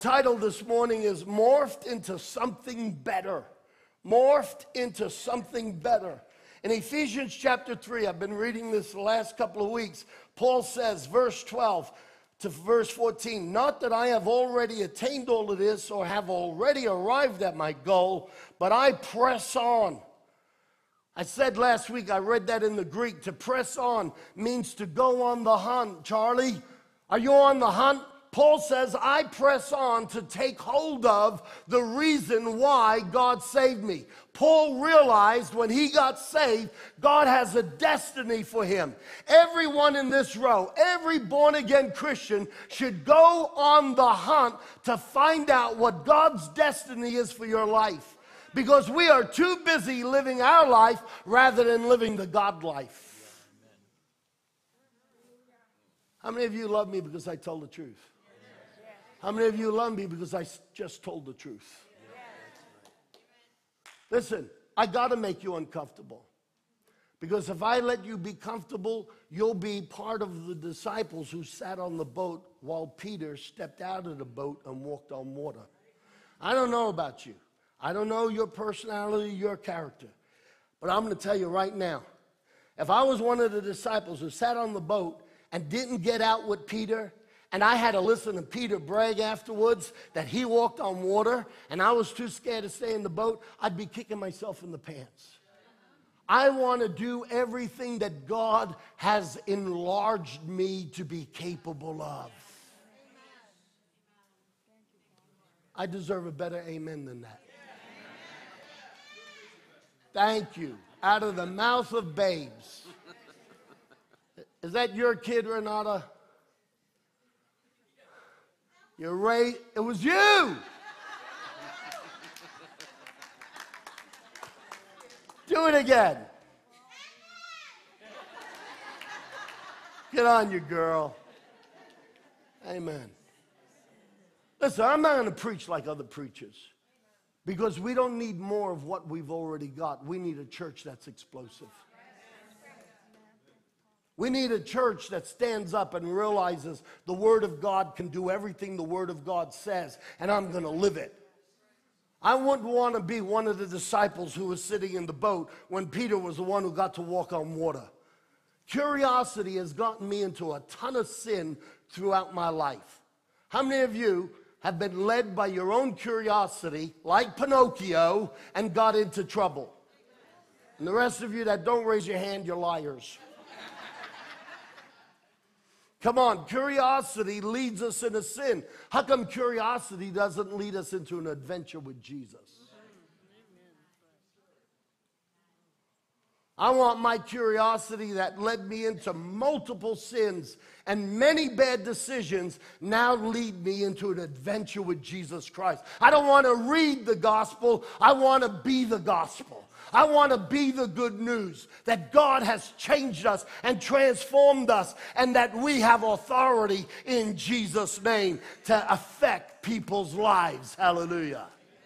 Title this morning is Morphed into Something Better. Morphed into something better. In Ephesians chapter 3, I've been reading this the last couple of weeks. Paul says, verse 12 to verse 14, not that I have already attained all of this or have already arrived at my goal, but I press on. I said last week, I read that in the Greek, to press on means to go on the hunt. Charlie, are you on the hunt? Paul says, I press on to take hold of the reason why God saved me. Paul realized when he got saved, God has a destiny for him. Everyone in this row, every born-again Christian should go on the hunt to find out what God's destiny is for your life. Because we are too busy living our life rather than living the God life. How many of you love me because I told the truth? How many of you love me because I just told the truth? Listen, I got to make you uncomfortable. Because if I let you be comfortable, you'll be part of the disciples who sat on the boat while Peter stepped out of the boat and walked on water. I don't know about you. I don't know your personality, your character. But I'm going to tell you right now, if I was one of the disciples who sat on the boat and didn't get out with Peter, and I had to listen to Peter brag afterwards that he walked on water, and I was too scared to stay in the boat, I'd be kicking myself in the pants. I want to do everything that God has enlarged me to be capable of. I deserve a better amen than that. Thank you. Out of the mouth of babes. Is that your kid, Renata? You're right. It was you. Do it again. Get on, you girl. Amen. Listen, I'm not going to preach like other preachers because we don't need more of what we've already got. We need a church that's explosive. We need a church that stands up and realizes the Word of God can do everything the Word of God says, and I'm going to live it. I wouldn't want to be one of the disciples who was sitting in the boat when Peter was the one who got to walk on water. Curiosity has gotten me into a ton of sin throughout my life. How many of you have been led by your own curiosity, like Pinocchio, and got into trouble? And the rest of you that don't raise your hand, you're liars. Come on, curiosity leads us into sin. How come curiosity doesn't lead us into an adventure with Jesus? I want my curiosity that led me into multiple sins and many bad decisions now lead me into an adventure with Jesus Christ. I don't want to read the gospel. I want to be the gospel. I want to be the good news that God has changed us and transformed us and that we have authority in Jesus' name to affect people's lives. Hallelujah.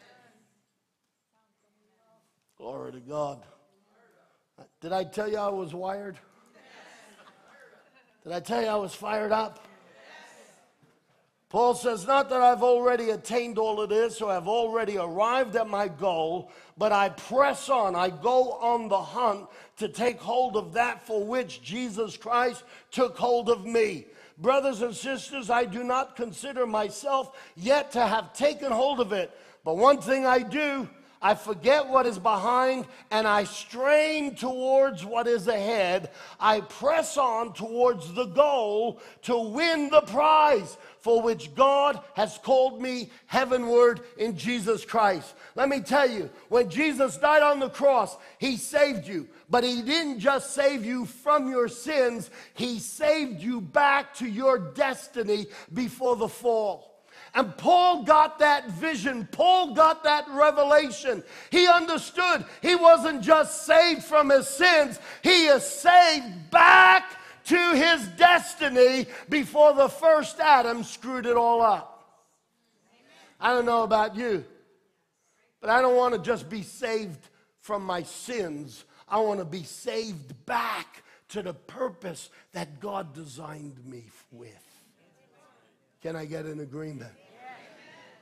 Glory to God. Did I tell you I was wired? Did I tell you I was fired up? Paul says, not that I've already attained all of this or have already arrived at my goal, but I press on. I go on the hunt to take hold of that for which Jesus Christ took hold of me. Brothers and sisters, I do not consider myself yet to have taken hold of it. But one thing I do, I forget what is behind and I strain towards what is ahead. I press on towards the goal to win the prize for which God has called me heavenward in Jesus Christ. Let me tell you, when Jesus died on the cross, he saved you. But he didn't just save you from your sins, he saved you back to your destiny before the fall. And Paul got that vision. Paul got that revelation. He understood he wasn't just saved from his sins. He is saved back to his destiny before the first Adam screwed it all up. I don't know about you, but I don't want to just be saved from my sins. I want to be saved back to the purpose that God designed me with. Can I get an agreement?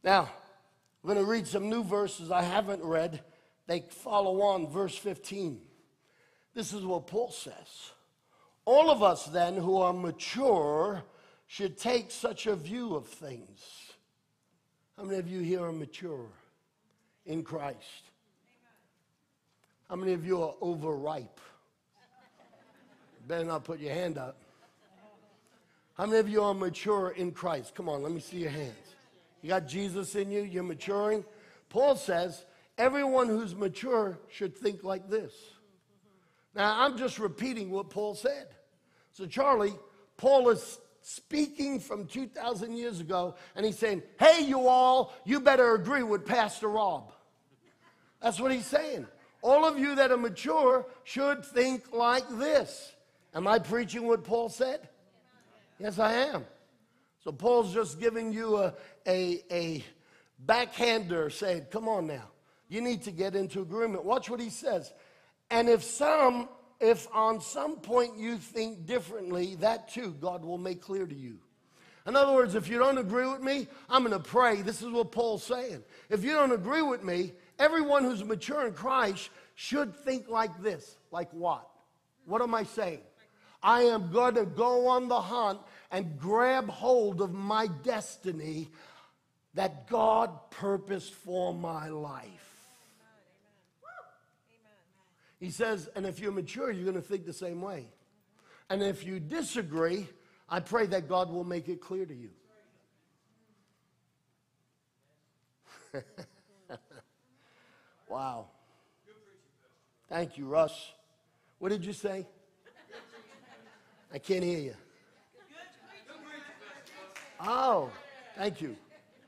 Now, I'm going to read some new verses I haven't read. They follow on, verse 15. This is what Paul says. All of us then who are mature should take such a view of things. How many of you here are mature in Christ? How many of you are overripe? Better not put your hand up. How many of you are mature in Christ? Come on, let me see your hands. You got Jesus in you, you're maturing. Paul says, everyone who's mature should think like this. Now, I'm just repeating what Paul said. So, Charlie, Paul is speaking from 2,000 years ago, and he's saying, hey, you all, you better agree with Pastor Rob. That's what he's saying. All of you that are mature should think like this. Am I preaching what Paul said? Yes, I am. So Paul's just giving you a backhander saying, come on now. You need to get into agreement. Watch what he says. And if on some point you think differently, that too God will make clear to you. In other words, if you don't agree with me, I'm going to pray. This is what Paul's saying. If you don't agree with me, everyone who's mature in Christ should think like this. Like what? What am I saying? I am going to go on the hunt and grab hold of my destiny that God purposed for my life. He says, and if you're mature, you're going to think the same way. And if you disagree, I pray that God will make it clear to you. Wow. Thank you, Russ. What did you say? I can't hear you. Oh, thank you.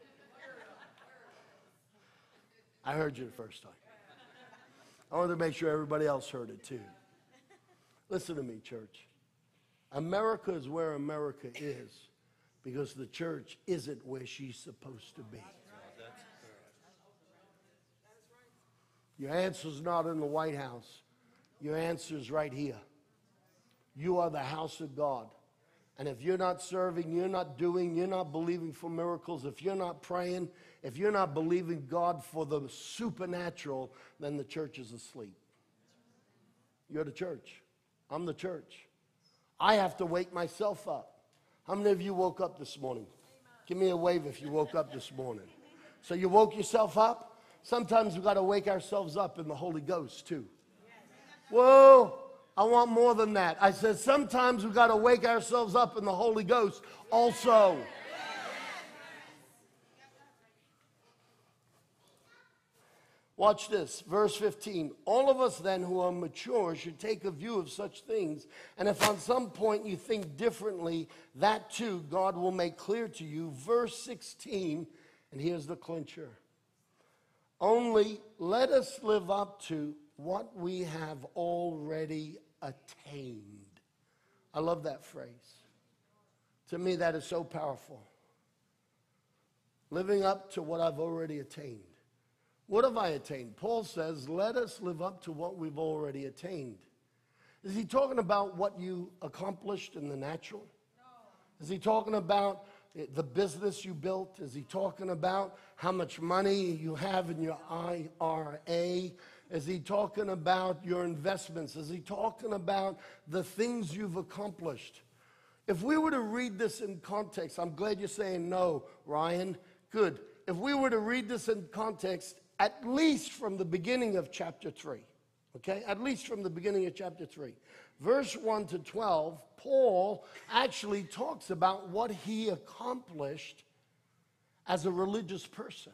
I heard you the first time. I wanted to make sure everybody else heard it too. Listen to me, church. America is where America is because the church isn't where she's supposed to be. Your answer's not in the White House. Your answer's right here. You are the house of God. And if you're not serving, you're not doing, you're not believing for miracles, if you're not praying, if you're not believing God for the supernatural, then the church is asleep. You're the church. I'm the church. I have to wake myself up. How many of you woke up this morning? Give me a wave if you woke up this morning. So you woke yourself up? Sometimes we've got to wake ourselves up in the Holy Ghost too. Whoa, I want more than that. I said sometimes we've got to wake ourselves up in the Holy Ghost also. Watch this, verse 15. All of us then who are mature should take a view of such things. And if on some point you think differently, that too God will make clear to you. Verse 16, and here's the clincher. Only let us live up to what we have already attained. I love that phrase. To me, that is so powerful. Living up to what I've already attained. What have I attained? Paul says, let us live up to what we've already attained. Is he talking about what you accomplished in the natural? No. Is he talking about the business you built? Is he talking about how much money you have in your IRA? Is he talking about your investments? Is he talking about the things you've accomplished? If we were to read this in context, I'm glad you're saying no, Ryan. Good. If we were to read this in context, at least from the beginning of chapter 3, okay? At least from the beginning of chapter 3. Verse 1 to 12, Paul actually talks about what he accomplished as a religious person.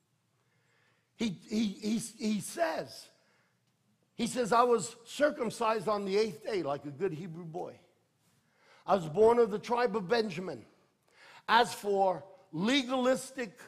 He says, I was circumcised on the 8th day like a good Hebrew boy. I was born of the tribe of Benjamin. As for legalistic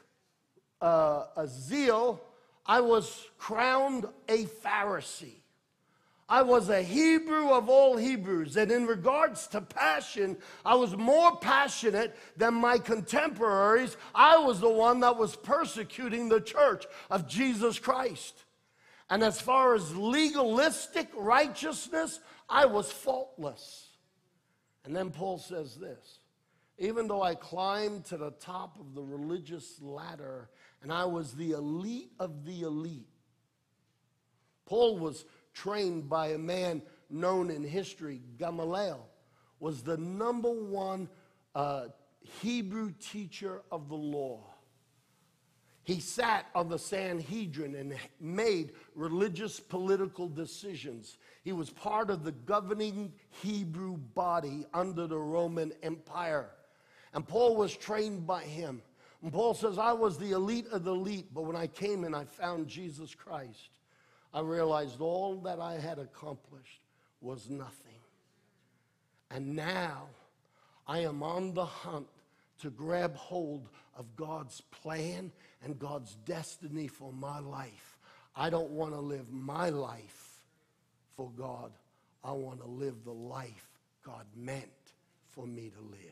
zeal, I was crowned a Pharisee. I was a Hebrew of all Hebrews. And in regards to passion, I was more passionate than my contemporaries. I was the one that was persecuting the church of Jesus Christ. And as far as legalistic righteousness, I was faultless. And then Paul says this. Even though I climbed to the top of the religious ladder and I was the elite of the elite. Paul was trained by a man known in history, Gamaliel, was the number one Hebrew teacher of the law. He sat on the Sanhedrin and made religious political decisions. He was part of the governing Hebrew body under the Roman Empire. And Paul was trained by him. And Paul says, I was the elite of the elite, but when I came and I found Jesus Christ, I realized all that I had accomplished was nothing. And now I am on the hunt to grab hold of God's plan and God's destiny for my life. I don't want to live my life for God. I want to live the life God meant for me to live.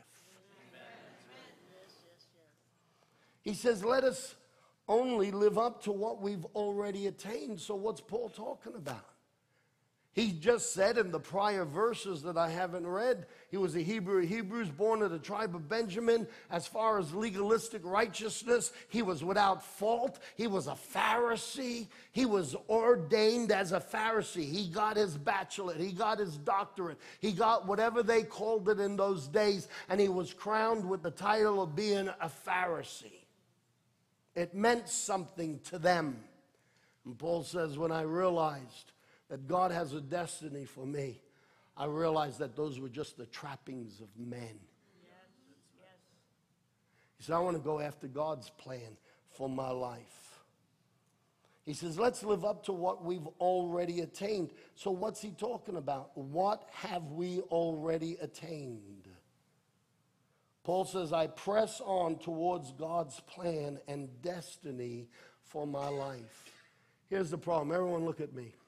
He says, let us only live up to what we've already attained. So what's Paul talking about? He just said in the prior verses that I haven't read, he was a Hebrew of Hebrews, born of the tribe of Benjamin. As far as legalistic righteousness, he was without fault. He was a Pharisee. He was ordained as a Pharisee. He got his bachelorate. He got his doctorate. He got whatever they called it in those days, and he was crowned with the title of being a Pharisee. It meant something to them. And Paul says, when I realized that God has a destiny for me, I realized that those were just the trappings of men. Yes. He said, I want to go after God's plan for my life. He says, let's live up to what we've already attained. So what's he talking about? What have we already attained? Paul says, I press on towards God's plan and destiny for my life. Here's the problem. Everyone look at me.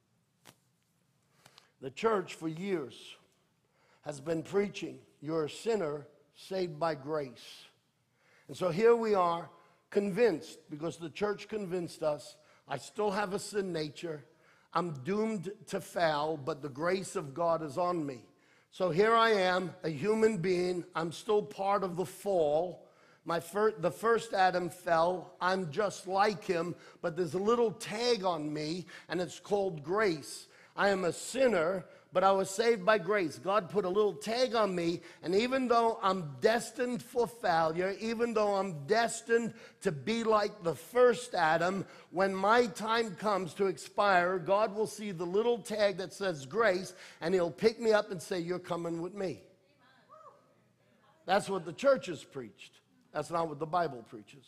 The church for years has been preaching, you're a sinner saved by grace. And so here we are, convinced, because the church convinced us, I still have a sin nature. I'm doomed to fail, but the grace of God is on me. So here I am, a human being. I'm still part of the fall. The first Adam fell. I'm just like him, but there's a little tag on me, and it's called grace. I am a sinner, but I was saved by grace. God put a little tag on me, and even though I'm destined for failure, even though I'm destined to be like the first Adam, when my time comes to expire, God will see the little tag that says grace, and he'll pick me up and say, you're coming with me. That's what the church has preached. That's not what the Bible preaches.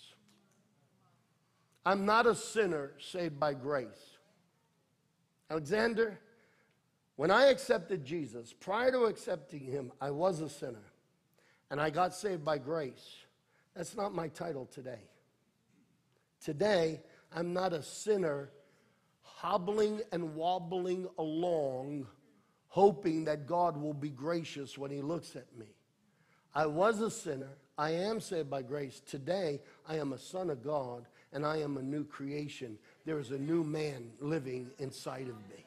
I'm not a sinner saved by grace. Alexander, when I accepted Jesus, prior to accepting him, I was a sinner. And I got saved by grace. That's not my title today. Today, I'm not a sinner hobbling and wobbling along, hoping that God will be gracious when he looks at me. I was a sinner. I am saved by grace. Today, I am a son of God, and I am a new creation. There is a new man living inside of me.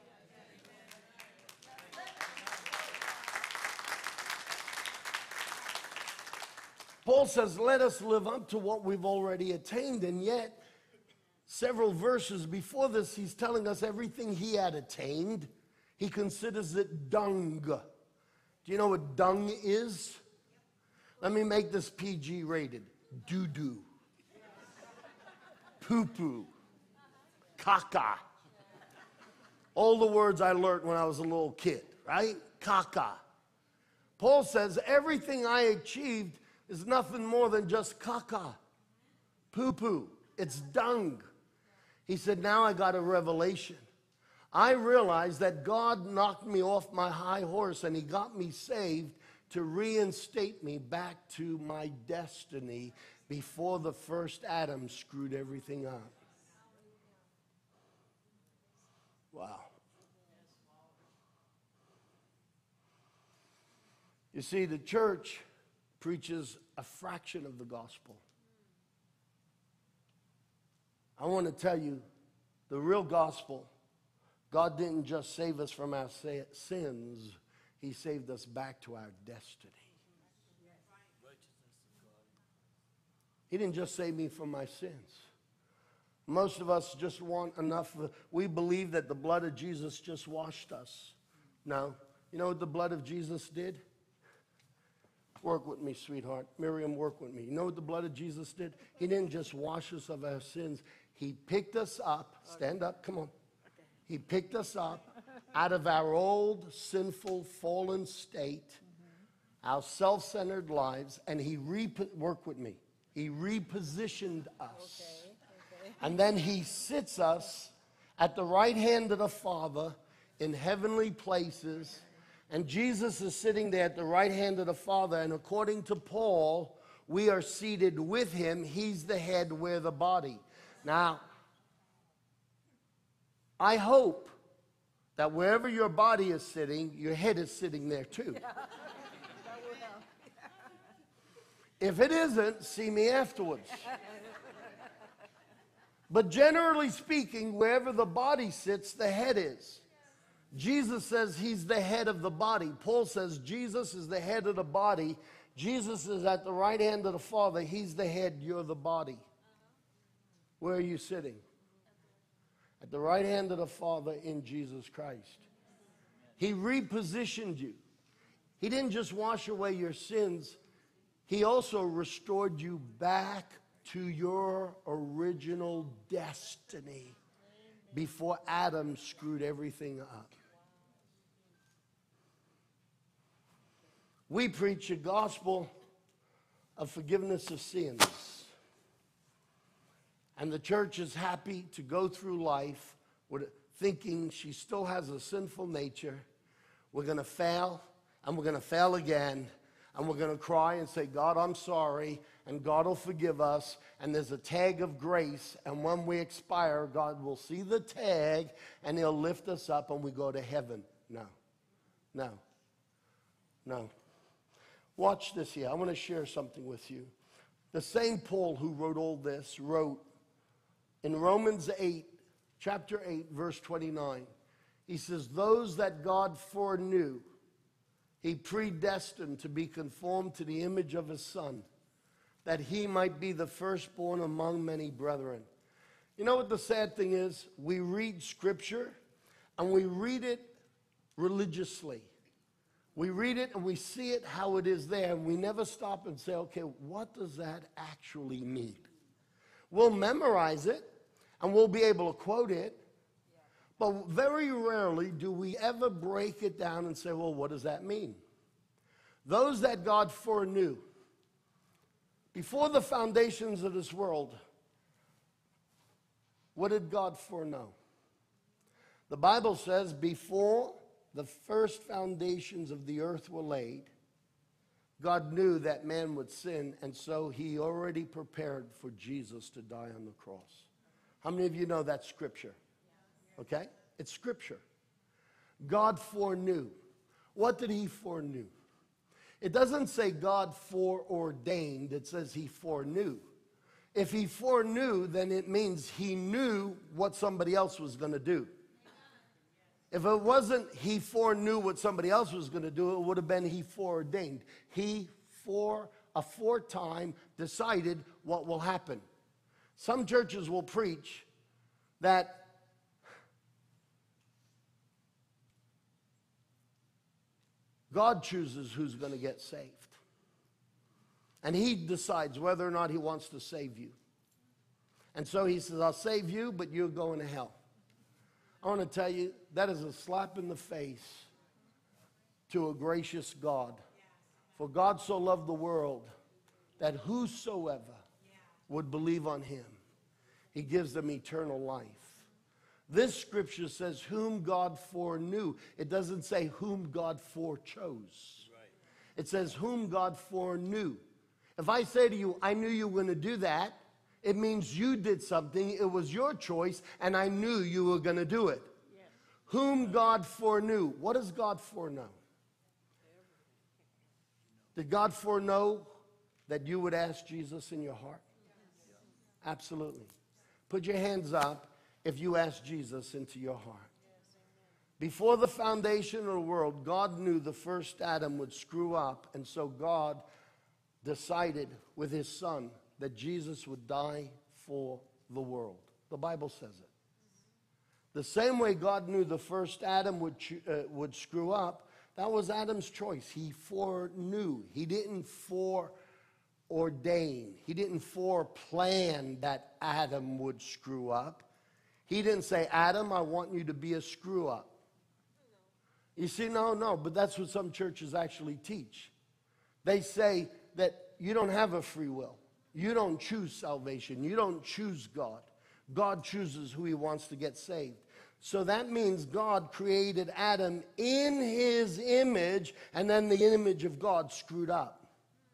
Paul says, let us live up to what we've already attained. And yet, several verses before this, he's telling us everything he had attained, he considers it dung. Do you know what dung is? Let me make this PG rated. Doo-doo. Poo-poo. Caca. All the words I learned when I was a little kid, right? Caca. Paul says everything I achieved is nothing more than just caca. Poo-poo. It's dung. He said, now I got a revelation. I realized that God knocked me off my high horse and he got me saved to reinstate me back to my destiny before the first Adam screwed everything up. Wow. You see, the church preaches a fraction of the gospel. I want to tell you, the real gospel, God didn't just save us from our sins, he saved us back to our destiny. He didn't just save me from my sins. Most of us just want enough. We believe that the blood of Jesus just washed us. No. You know what the blood of Jesus did? Work with me, sweetheart. Miriam, work with me. You know what the blood of Jesus did? He didn't just wash us of our sins. He picked us up. Stand up. Come on. He picked us up out of our old, sinful, fallen state, our self-centered lives, and work with me. He repositioned us. Okay. And then he sits us at the right hand of the Father in heavenly places. And Jesus is sitting there at the right hand of the Father. And according to Paul, we are seated with him. He's the head, we're the body. Now, I hope that wherever your body is sitting, your head is sitting there too. That will help. If it isn't, see me afterwards. But generally speaking, wherever the body sits, the head is. Jesus says he's the head of the body. Paul says Jesus is the head of the body. Jesus is at the right hand of the Father. He's the head, you're the body. Where are you sitting? At the right hand of the Father in Jesus Christ. He repositioned you. He didn't just wash away your sins. He also restored you back to your original destiny before Adam screwed everything up. We preach a gospel of forgiveness of sins. And the church is happy to go through life with thinking she still has a sinful nature. We're going to fail, and we're going to fail again, and we're going to cry and say, God, I'm sorry, and God will forgive us, and there's a tag of grace, and when we expire, God will see the tag, and he'll lift us up, and we go to heaven. No. Watch this here. I want to share something with you. The same Paul who wrote all this wrote in Romans 8, chapter 8, verse 29. He says, those that God foreknew, he predestined to be conformed to the image of his Son, that he might be the firstborn among many brethren. You know what the sad thing is? We read Scripture, and we read it religiously. We read it, and we see it how it is there, and we never stop and say, okay, what does that actually mean? We'll memorize it, and we'll be able to quote it, but very rarely do we ever break it down and say, well, what does that mean? Those that God foreknew, before the foundations of this world, what did God foreknow? The Bible says, before the first foundations of the earth were laid, God knew that man would sin, and so he already prepared for Jesus to die on the cross. How many of you know that's Scripture? Okay? It's Scripture. God foreknew. What did he foreknew? It doesn't say God foreordained. It says he foreknew. If he foreknew, then it means he knew what somebody else was going to do. If it wasn't he foreknew what somebody else was going to do, it would have been he foreordained. He aforetime decided what will happen. Some churches will preach that God chooses who's going to get saved. And he decides whether or not he wants to save you. And so he says, I'll save you, but you're going to hell. I want to tell you, that is a slap in the face to a gracious God. For God so loved the world that whosoever would believe on him, he gives them eternal life. This scripture says whom God foreknew. It doesn't say whom God forechose. It says whom God foreknew. If I say to you, I knew you were going to do that, it means you did something, it was your choice, and I knew you were going to do it. Yes. Whom God foreknew. What does God foreknow? Did God foreknow that you would ask Jesus in your heart? Yes. Absolutely. Put your hands up if you ask Jesus into your heart. Yes. Before the foundation of the world, God knew the first Adam would screw up, and so God decided with his Son that Jesus would die for the world. The Bible says it. The same way God knew the first Adam would screw up, that was Adam's choice. He foreknew. He didn't foreordain. He didn't foreplan that Adam would screw up. He didn't say, Adam, I want you to be a screw up. You see, no, but that's what some churches actually teach. They say that you don't have a free will. You don't choose salvation. You don't choose God. God chooses who he wants to get saved. So that means God created Adam in his image, and then the image of God screwed up.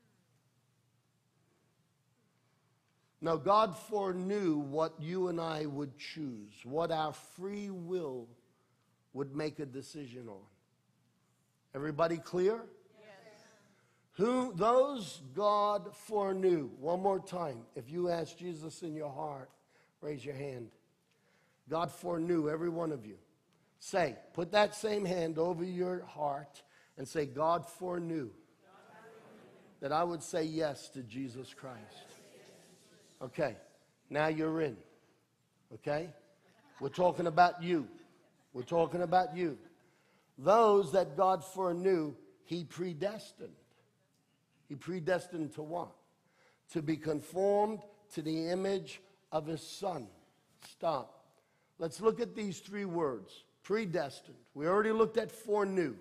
Now, God foreknew what you and I would choose, what our free will would make a decision on. Everybody clear? Yes. Those God foreknew. One more time. If you ask Jesus in your heart, raise your hand. God foreknew every one of you. Say, put that same hand over your heart and say, God foreknew that I would say yes to Jesus Christ. Okay, now you're in. Okay? We're talking about you. We're talking about you. Those that God foreknew, he predestined. He predestined to what? To be conformed to the image of his Son. Stop. Let's look at these three words. Predestined. We already looked at foreknew.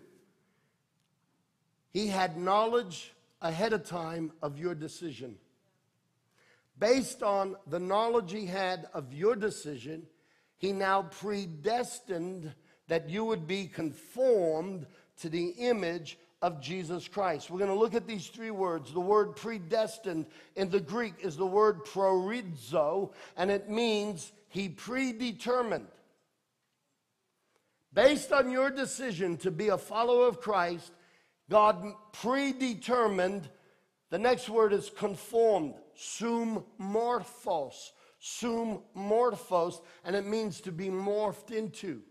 He had knowledge ahead of time of your decision. Based on the knowledge he had of your decision, he now predestined that you would be conformed to the image of Jesus Christ. We're going to look at these three words. The word predestined in the Greek is the word prorizo, and it means he predetermined. Based on your decision to be a follower of Christ, God predetermined. The next word is conformed, sumorphos, and it means to be morphed into.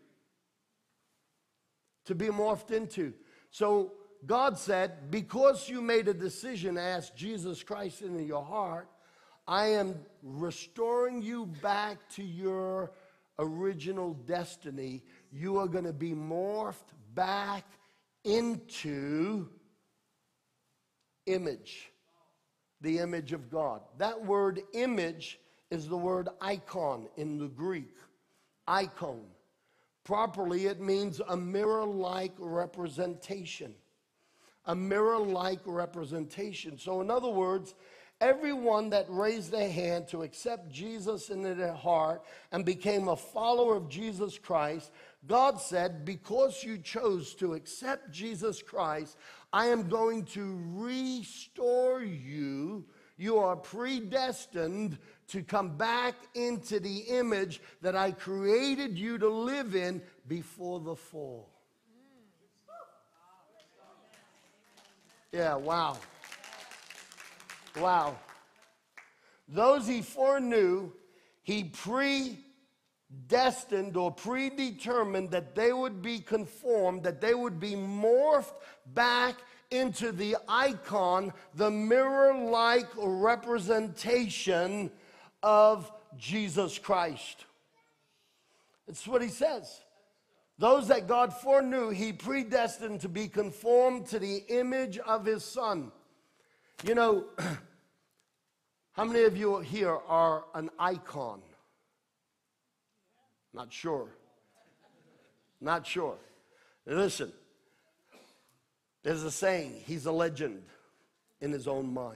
To be morphed into. So God said, because you made a decision to ask Jesus Christ into your heart, I am restoring you back to your original destiny. You are going to be morphed back into image, the image of God. That word image is the word icon in the Greek. Icon. Properly, it means a mirror-like representation. A mirror-like representation. So in other words, everyone that raised their hand to accept Jesus into their heart and became a follower of Jesus Christ, God said, because you chose to accept Jesus Christ, I am going to restore you. You are predestined to come back into the image that I created you to live in before the fall. Yeah, wow. Wow. Those he foreknew, he predestined or predetermined that they would be conformed, that they would be morphed back into the icon, the mirror-like representation of Jesus Christ. That's what he says. Those that God foreknew, he predestined to be conformed to the image of his Son. You know, how many of you here are an icon? Not sure. Not sure. Listen, there's a saying, he's a legend in his own mind.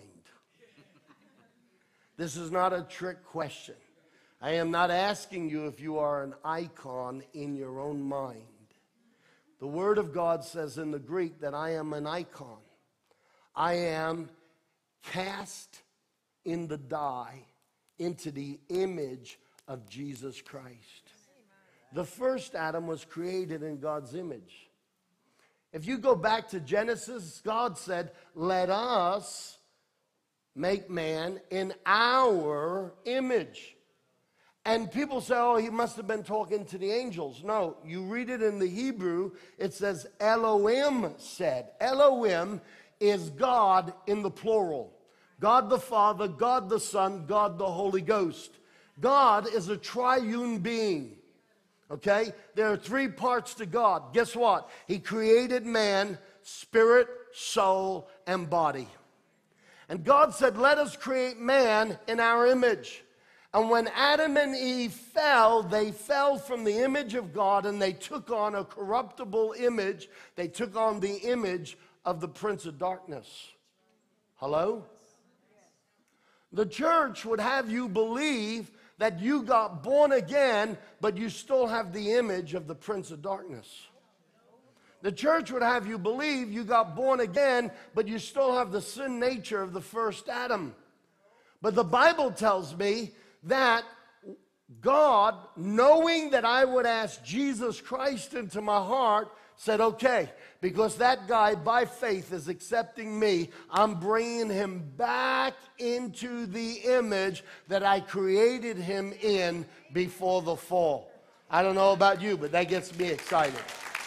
This is not a trick question. I am not asking you if you are an icon in your own mind. The Word of God says in the Greek that I am an icon. I am cast in the die into the image of Jesus Christ. The first Adam was created in God's image. If you go back to Genesis, God said, let us make man in our image. And people say, oh, he must have been talking to the angels. No, you read it in the Hebrew, it says Elohim said. Elohim is God in the plural. God the Father, God the Son, God the Holy Ghost. God is a triune being. Okay? There are three parts to God. Guess what? He created man, spirit, soul, and body. And God said, let us create man in our image. And when Adam and Eve fell, they fell from the image of God and they took on a corruptible image. They took on the image of the prince of darkness. Hello? The church would have you believe that you got born again, but you still have the image of the prince of darkness. The church would have you believe you got born again, but you still have the sin nature of the first Adam. But the Bible tells me that God, knowing that I would ask Jesus Christ into my heart, said, okay, because that guy by faith is accepting me, I'm bringing him back into the image that I created him in before the fall. I don't know about you, but that gets me excited.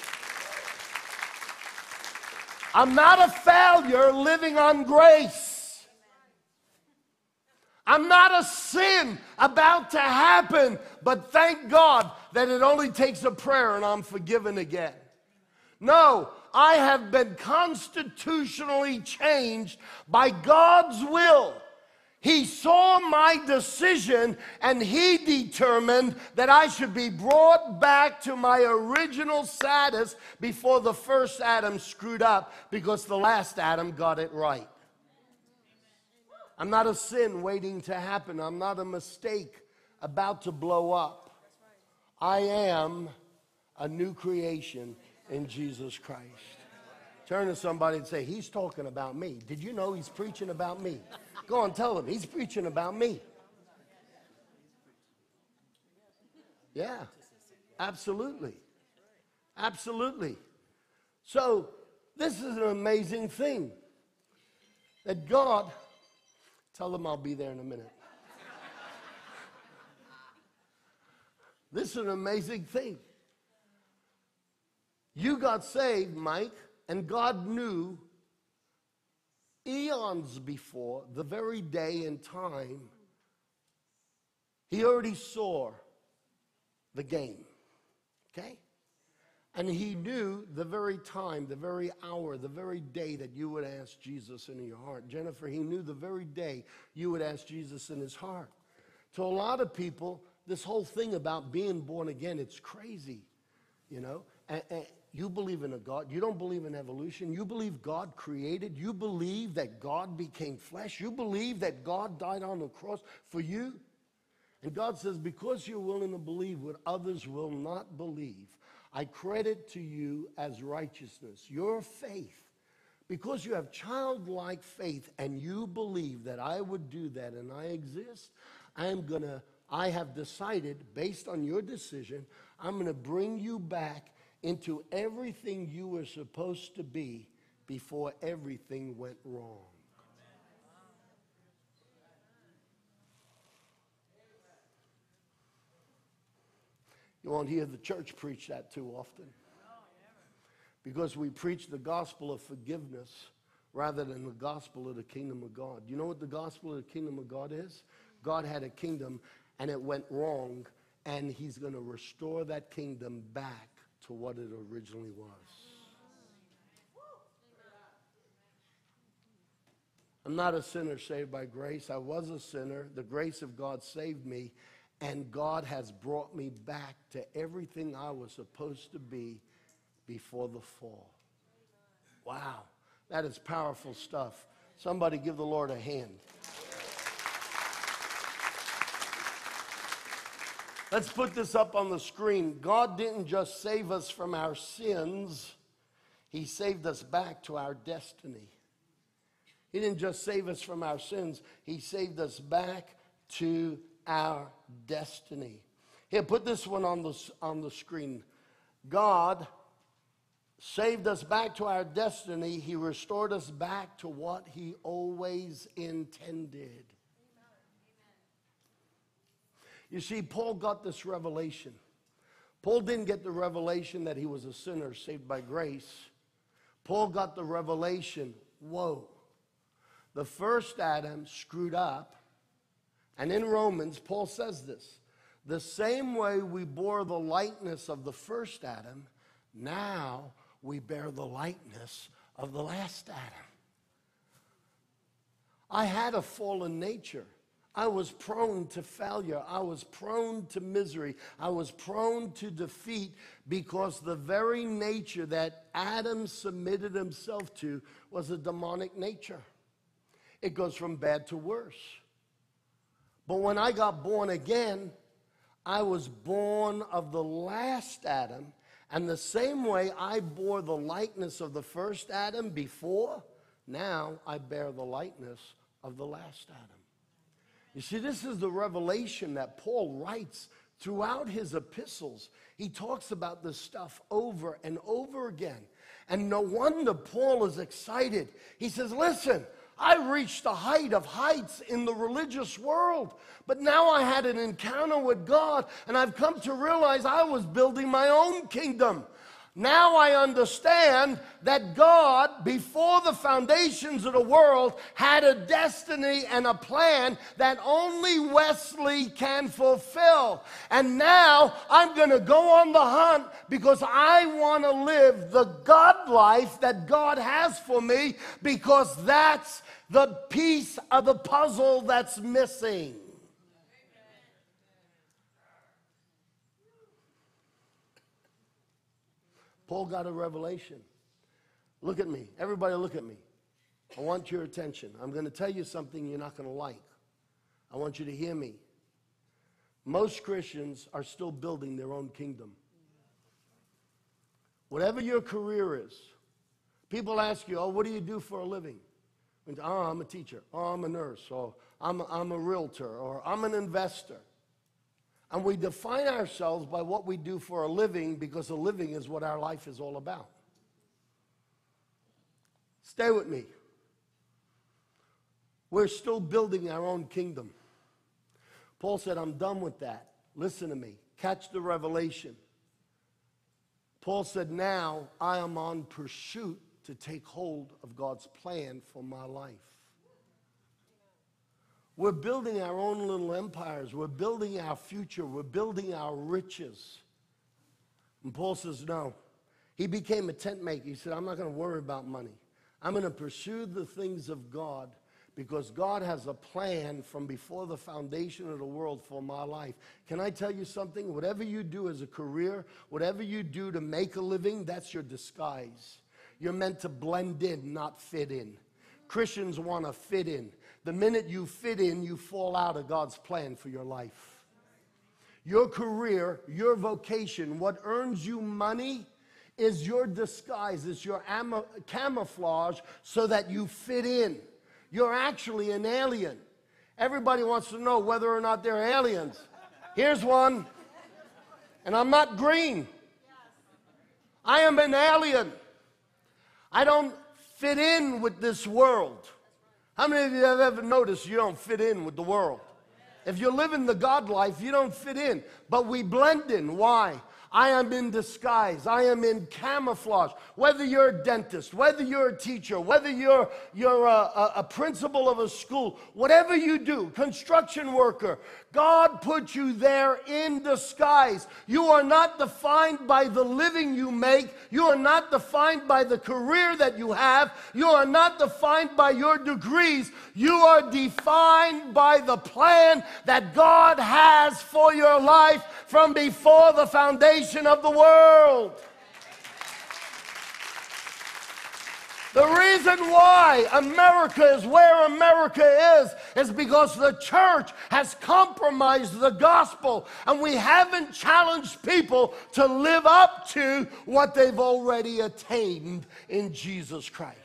I'm not a failure living on grace. I'm not a sin about to happen, but thank God that it only takes a prayer and I'm forgiven again. No, I have been constitutionally changed by God's will. He saw my decision and he determined that I should be brought back to my original status before the first Adam screwed up, because the last Adam got it right. I'm not a sin waiting to happen. I'm not a mistake about to blow up. I am a new creation in Jesus Christ. Turn to somebody and say, he's talking about me. Did you know he's preaching about me? Go on, tell him, he's preaching about me. Yeah, absolutely. Absolutely. So, this is an amazing thing. That God, tell them I'll be there in a minute. This is an amazing thing. You got saved, Mike, and God knew eons before, the very day and time, he already saw the game, okay? And he knew the very time, the very hour, the very day that you would ask Jesus into your heart. Jennifer, he knew the very day you would ask Jesus in his heart. To a lot of people, this whole thing about being born again, it's crazy, you know? And you believe in a God. You don't believe in evolution. You believe God created. You believe that God became flesh. You believe that God died on the cross for you. And God says, because you're willing to believe what others will not believe, I credit to you as righteousness, your faith. Because you have childlike faith and you believe that I would do that and I exist, I have decided, based on your decision, I'm going to bring you back into everything you were supposed to be before everything went wrong. You won't hear the church preach that too often, because we preach the gospel of forgiveness rather than the gospel of the kingdom of God. You know what the gospel of the kingdom of God is? God had a kingdom and it went wrong, and he's going to restore that kingdom back to what it originally was. I'm not a sinner saved by grace. I was a sinner. The grace of God saved me, and God has brought me back to everything I was supposed to be before the fall. Wow, that is powerful stuff. Somebody give the Lord a hand. Let's put this up on the screen. God didn't just save us from our sins. He saved us back to our destiny. He didn't just save us from our sins. He saved us back to our destiny. Here, put this one on the screen. God saved us back to our destiny. He restored us back to what he always intended. You see, Paul got this revelation. Paul didn't get the revelation that he was a sinner saved by grace. Paul got the revelation, whoa, The first Adam screwed up. And in Romans, Paul says this. The same way we bore the likeness of the first Adam, now we bear the likeness of the last Adam. I had a fallen nature. I was prone to failure. I was prone to misery. I was prone to defeat because the very nature that Adam submitted himself to was a demonic nature. It goes from bad to worse. But when I got born again, I was born of the last Adam, and the same way I bore the likeness of the first Adam before, now I bear the likeness of the last Adam. You see, this is the revelation that Paul writes throughout his epistles. He talks about this stuff over and over again. And no wonder Paul is excited. He says, listen, I reached the height of heights in the religious world, but now I had an encounter with God, and I've come to realize I was building my own kingdom. Now I understand that God, before the foundations of the world, had a destiny and a plan that only Wesley can fulfill. And now I'm going to go on the hunt because I want to live the God life that God has for me, because that's the piece of the puzzle that's missing. Paul got a revelation. Look at me. Everybody look at me. I want your attention. I'm going to tell you something you're not going to like. I want you to hear me. Most Christians are still building their own kingdom. Whatever your career is, people ask you, oh, what do you do for a living? Oh, I'm a teacher. Oh, I'm a nurse. Or I'm a realtor. Or I'm an investor. And we define ourselves by what we do for a living, because a living is what our life is all about. Stay with me. We're still building our own kingdom. Paul said, I'm done with that. Listen to me. Catch the revelation. Paul said, now I am on pursuit to take hold of God's plan for my life. We're building our own little empires. We're building our future. We're building our riches. And Paul says, no. He became a tent maker. He said, I'm not going to worry about money. I'm going to pursue the things of God, because God has a plan from before the foundation of the world for my life. Can I tell you something? Whatever you do as a career, whatever you do to make a living, that's your disguise. You're meant to blend in, not fit in. Christians want to fit in. The minute you fit in, you fall out of God's plan for your life. Your career, your vocation, what earns you money is your disguise. It's your camouflage so that you fit in. You're actually an alien. Everybody wants to know whether or not they're aliens. Here's one. And I'm not green. I am an alien. I don't fit in with this world. How many of you have ever noticed you don't fit in with the world? If you're living the God life, you don't fit in. But we blend in. Why? I am in disguise. I am in camouflage. Whether you're a dentist, whether you're a teacher, whether you're a principal of a school, whatever you do, construction worker, God put you there in disguise. You are not defined by the living you make. You are not defined by the career that you have. You are not defined by your degrees. You are defined by the plan that God has for your life from before the foundation of the world. The reason why America is where America is because the church has compromised the gospel, and we haven't challenged people to live up to what they've already attained in Jesus Christ.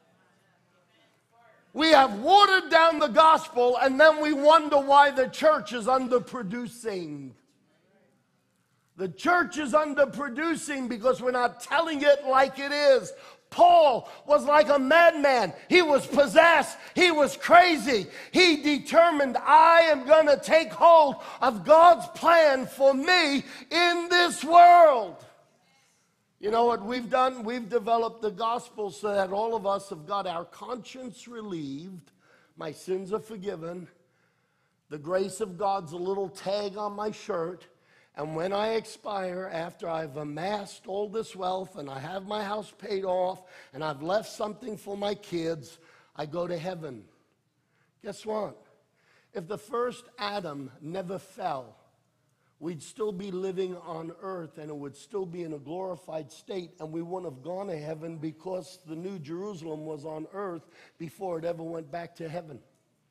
We have watered down the gospel, and then we wonder why the church is underproducing. The church is underproducing because we're not telling it like it is. Paul was like a madman. He was possessed. He was crazy. He determined, I am going to take hold of God's plan for me in this world. You know what we've done? We've developed the gospel so that all of us have got our conscience relieved My sins are forgiven. The grace of God's a little tag on my shirt. And when I expire, after I've amassed all this wealth and I have my house paid off and I've left something for my kids, I go to heaven. Guess what? If the first Adam never fell, we'd still be living on earth and it would still be in a glorified state, and we wouldn't have gone to heaven because the New Jerusalem was on earth before it ever went back to heaven.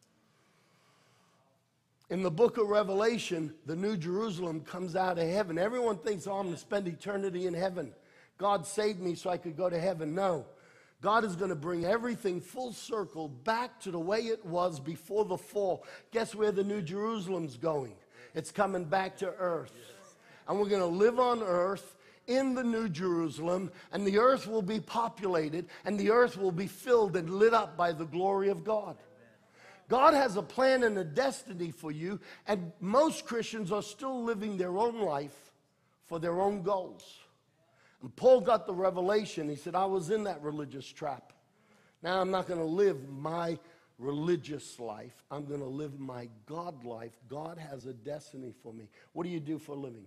In the book of Revelation, the New Jerusalem comes out of heaven. Everyone thinks, oh, I'm going to spend eternity in heaven. God saved me so I could go to heaven. No. God is going to bring everything full circle back to the way it was before the fall. Guess where the New Jerusalem's going? It's coming back to earth. And we're going to live on earth in the New Jerusalem, and the earth will be populated, and the earth will be filled and lit up by the glory of God. God has a plan and a destiny for you, and most Christians are still living their own life for their own goals. And Paul got the revelation. He said, I was in that religious trap. Now I'm not going to live my religious life. I'm going to live my God life. God has a destiny for me. What do you do for a living?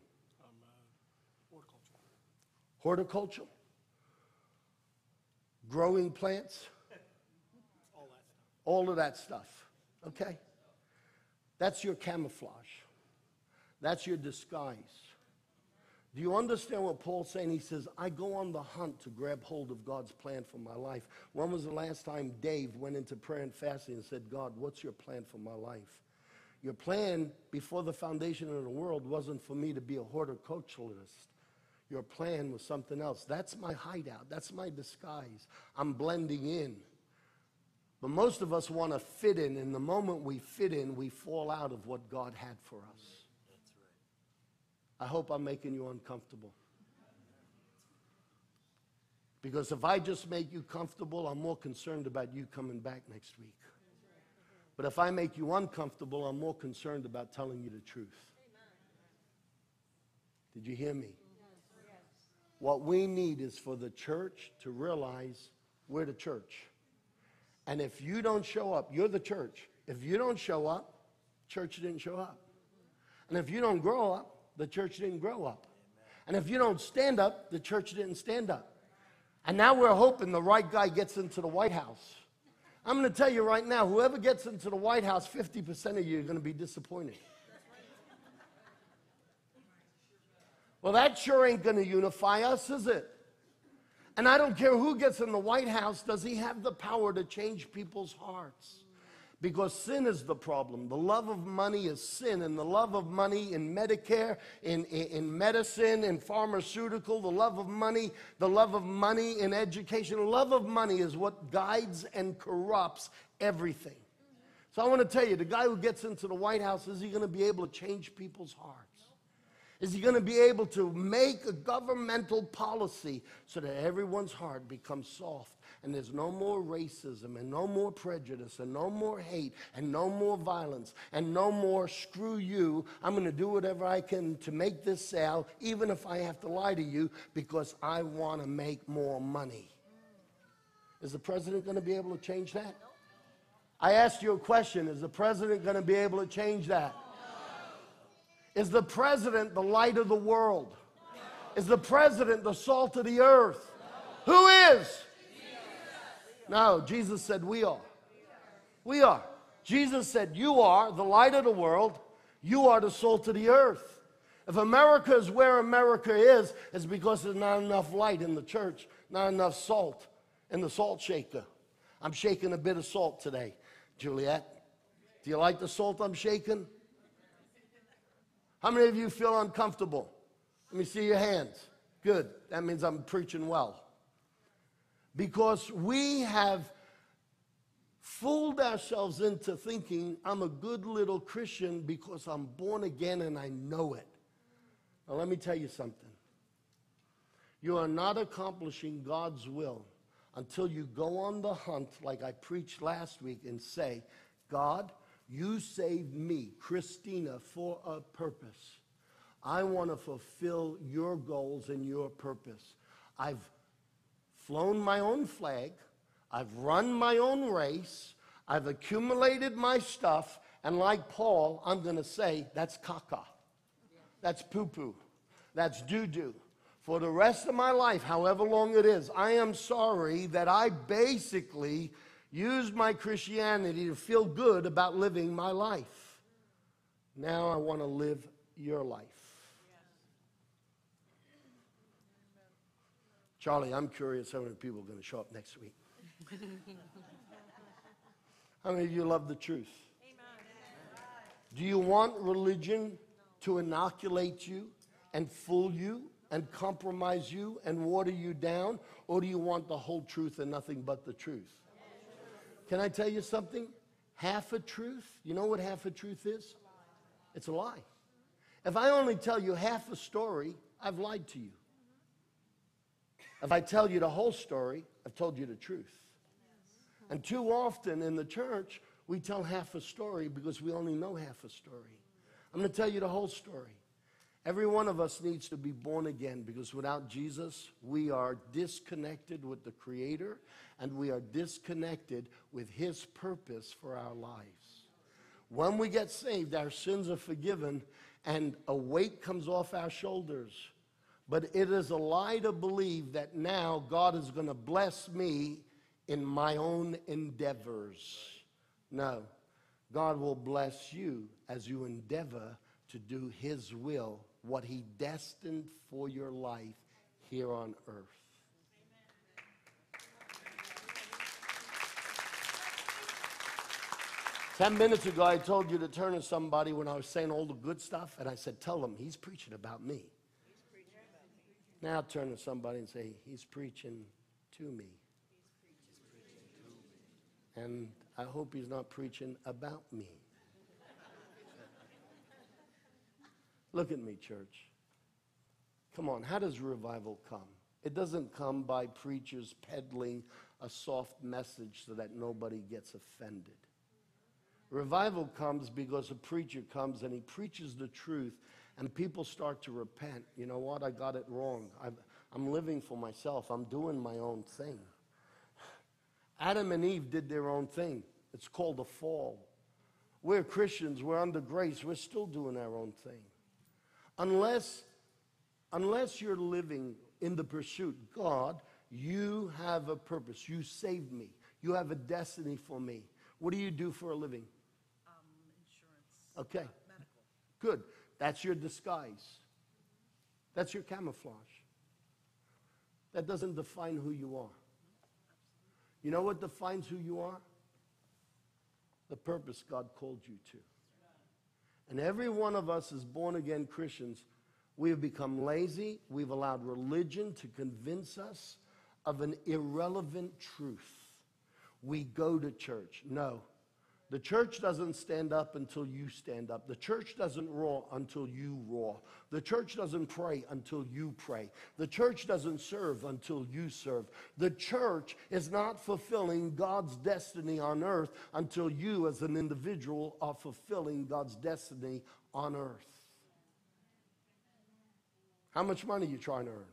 Horticulture. Horticulture? Growing plants? All of that stuff. Okay? That's your camouflage. That's your disguise. Do you understand what Paul's saying? He says, I go on the hunt to grab hold of God's plan for my life. When was the last time Dave went into prayer and fasting and said, God, what's your plan for my life? Your plan before the foundation of the world wasn't for me to be a horticulturalist. Your plan was something else. That's my hideout. That's my disguise. I'm blending in. But most of us want to fit in, and the moment we fit in, we fall out of what God had for us. That's right. I hope I'm making you uncomfortable. Because if I just make you comfortable, I'm more concerned about you coming back next week. But if I make you uncomfortable, I'm more concerned about telling you the truth. Did you hear me? What we need is for the church to realize we're the church. And if you don't show up, you're the church. If you don't show up, church didn't show up. And if you don't grow up, the church didn't grow up. And if you don't stand up, the church didn't stand up. And now we're hoping the right guy gets into the White House. I'm going to tell you right now, whoever gets into the White House, 50% of you are going to be disappointed. Well, that sure ain't going to unify us, is it? And I don't care who gets in the White House, does he have the power to change people's hearts? Because sin is the problem. The love of money is sin, and the love of money in Medicare, in medicine, in pharmaceutical, the love of money in education. The love of money is what guides and corrupts everything. So I want to tell you, the guy who gets into the White House, is he going to be able to change people's hearts? Is he going to be able to make a governmental policy so that everyone's heart becomes soft and there's no more racism and no more prejudice and no more hate and no more violence and no more screw you, I'm going to do whatever I can to make this sale, even if I have to lie to you, because I want to make more money? Is the president going to be able to change that? I asked you a question. Is the president going to be able to change that? Is the president the light of the world? Is the president the salt of the earth? Who is? No, Jesus said we are. We are. Jesus said you are the light of the world. You are the salt of the earth. If America is where America is, it's because there's not enough light in the church, not enough salt in the salt shaker. I'm shaking a bit of salt today, Juliet. Do you like the salt I'm shaking? How many of you feel uncomfortable? Let me see your hands. Good. That means I'm preaching well. Because we have fooled ourselves into thinking I'm a good little Christian because I'm born again and I know it. Now let me tell you something. You are not accomplishing God's will until you go on the hunt, like I preached last week, and say, God, you saved me, Christina, for a purpose. I want to fulfill your goals and your purpose. I've flown my own flag. I've run my own race. I've accumulated my stuff, and like Paul, I'm going to say, that's caca. That's poo-poo. That's doo-doo. For the rest of my life, however long it is, I am sorry that I basically used my Christianity to feel good about living my life. Now I want to live your life. Charlie, I'm curious how many people are going to show up next week. How many of you love the truth? Do you want religion to inoculate you and fool you and compromise you and water you down? Or do you want the whole truth and nothing but the truth? Can I tell you something? Half a truth, you know what half a truth is? It's a lie. If I only tell you half a story, I've lied to you. If I tell you the whole story, I've told you the truth. And too often in the church, we tell half a story because we only know half a story. I'm going to tell you the whole story. Every one of us needs to be born again, because without Jesus, we are disconnected with the Creator, and we are disconnected with His purpose for our lives. When we get saved, our sins are forgiven, and a weight comes off our shoulders. But it is a lie to believe that now God is going to bless me in my own endeavors. No, God will bless you as you endeavor to do His will, what He destined for your life here on earth. 10 minutes ago, I told you to turn to somebody when I was saying all the good stuff, and I said, tell them he's preaching about me. Now turn to somebody and say, he's preaching to me. And I hope he's not preaching about me. Look at me, church. Come on, how does revival come? It doesn't come by preachers peddling a soft message so that nobody gets offended. Revival comes because a preacher comes and he preaches the truth, and people start to repent. You know what? I got it wrong. I'm living for myself. I'm doing my own thing. Adam and Eve did their own thing. It's called a fall. We're Christians. We're under grace. We're still doing our own thing. Unless you're living in the pursuit, God, you have a purpose. You saved me. You have a destiny for me. What do you do for a living? Insurance. Okay. Medical. Good. That's your disguise. That's your camouflage. That doesn't define who you are. You know what defines who you are? The purpose God called you to. And every one of us as born-again Christians, we have become lazy. We've allowed religion to convince us of an irrelevant truth. We go to church. No. The church doesn't stand up until you stand up. The church doesn't roar until you roar. The church doesn't pray until you pray. The church doesn't serve until you serve. The church is not fulfilling God's destiny on earth until you as an individual are fulfilling God's destiny on earth. How much money are you trying to earn?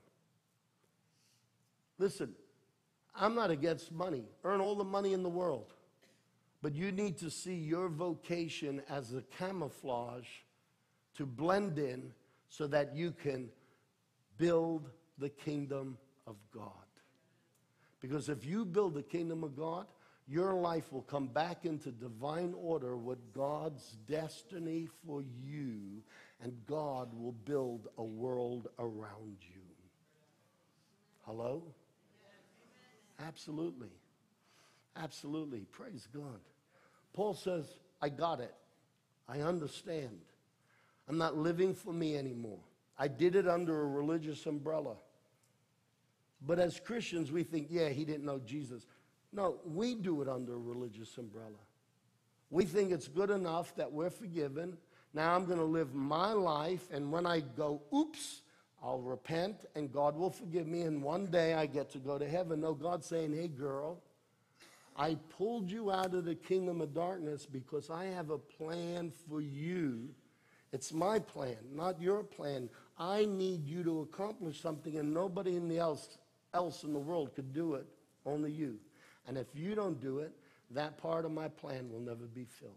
Listen, I'm not against money. Earn all the money in the world. But you need to see your vocation as a camouflage to blend in so that you can build the kingdom of God. Because if you build the kingdom of God, your life will come back into divine order with God's destiny for you, and God will build a world around you. Hello? Absolutely. Absolutely. Praise God. Paul says, I got it. I understand. I'm not living for me anymore. I did it under a religious umbrella. But as Christians, we think, yeah, he didn't know Jesus. No, we do it under a religious umbrella. We think it's good enough that we're forgiven. Now I'm going to live my life, and when I go, oops, I'll repent, and God will forgive me, and one day I get to go to heaven. No, God's saying, hey, girl, I pulled you out of the kingdom of darkness because I have a plan for you. It's my plan, not your plan. I need you to accomplish something, and nobody else in the world could do it, only you. And if you don't do it, that part of my plan will never be filled.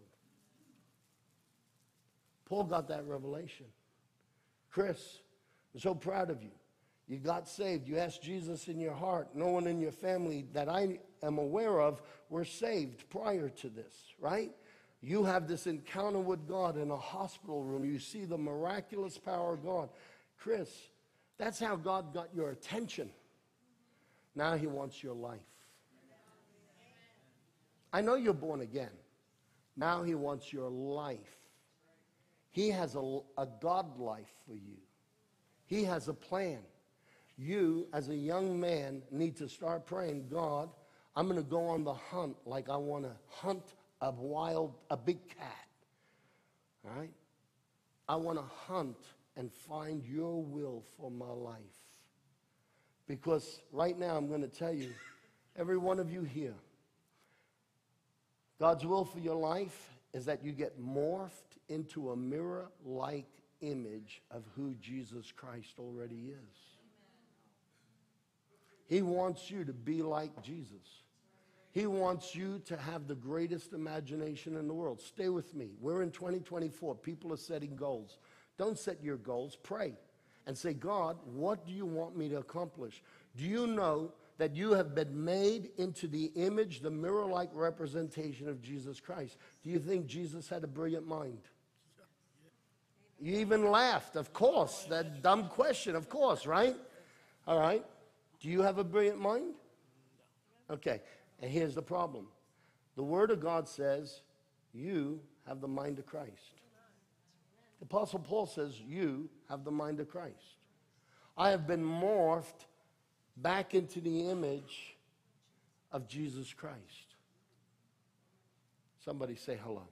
Paul got that revelation. Chris, I'm so proud of you. You got saved. You asked Jesus in your heart. No one in your family that I am aware of were saved prior to this, right? You have this encounter with God in a hospital room. You see the miraculous power of God. Chris, that's how God got your attention. Now he wants your life. I know you're born again. Now he wants your life. He has a God life for you. He has a plan. You, as a young man, need to start praying, God, I'm going to go on the hunt like I want to hunt a big cat. All right? I want to hunt and find your will for my life. Because right now I'm going to tell you, every one of you here, God's will for your life is that you get morphed into a mirror-like image of who Jesus Christ already is. He wants you to be like Jesus. He wants you to have the greatest imagination in the world. Stay with me. We're in 2024. People are setting goals. Don't set your goals. Pray and say, God, what do you want me to accomplish? Do you know that you have been made into the image, the mirror-like representation of Jesus Christ? Do you think Jesus had a brilliant mind? You even laughed, of course. That dumb question, of course, right? All right. Do you have a brilliant mind? Okay. And here's the problem. The Word of God says you have the mind of Christ. The Apostle Paul says you have the mind of Christ. I have been morphed back into the image of Jesus Christ. Somebody say hello.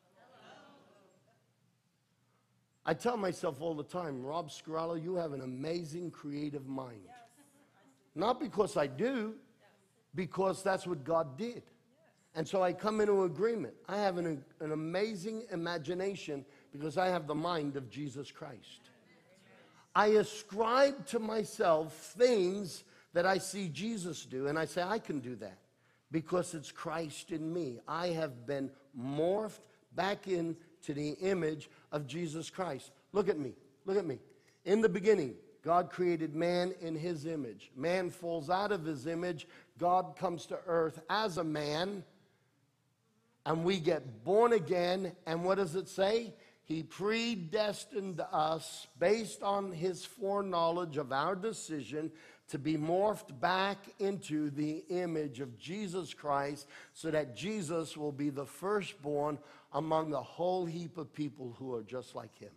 I tell myself all the time, Rob Scarallo, you have an amazing creative mind. Not because I do, because that's what God did. And so I come into agreement. I have an amazing imagination because I have the mind of Jesus Christ. I ascribe to myself things that I see Jesus do, and I say, I can do that because it's Christ in me. I have been morphed back into the image of Jesus Christ. Look at me. Look at me. In the beginning, God created man in his image. Man falls out of his image. God comes to earth as a man, and we get born again. And what does it say? He predestined us based on his foreknowledge of our decision to be morphed back into the image of Jesus Christ so that Jesus will be the firstborn among the whole heap of people who are just like him.